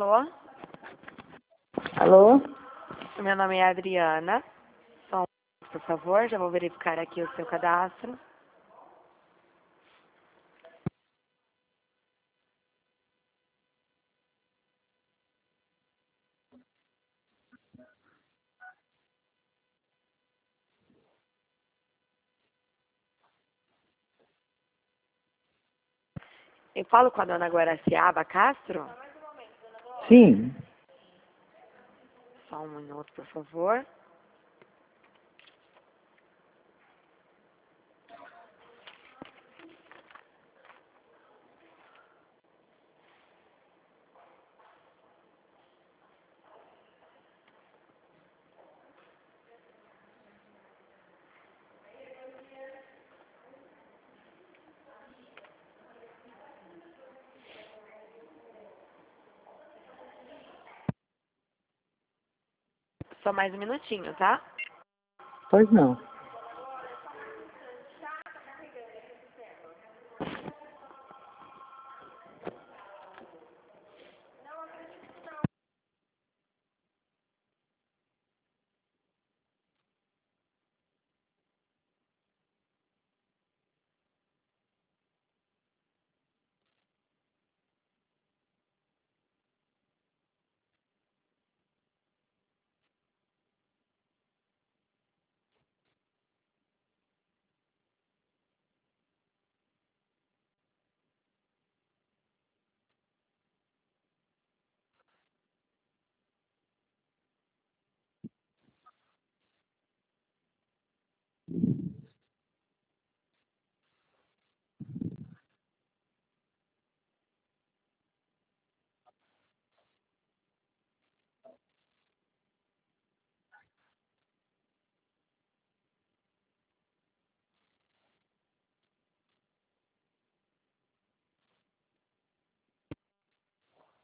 Alô? Alô? Meu nome é Adriana. Só um minuto, por favor, já vou verificar aqui o seu cadastro. Eu falo com a dona Guaraciaba Castro? Sim. Só um minuto, por favor. Só mais um minutinho, tá? Pois não.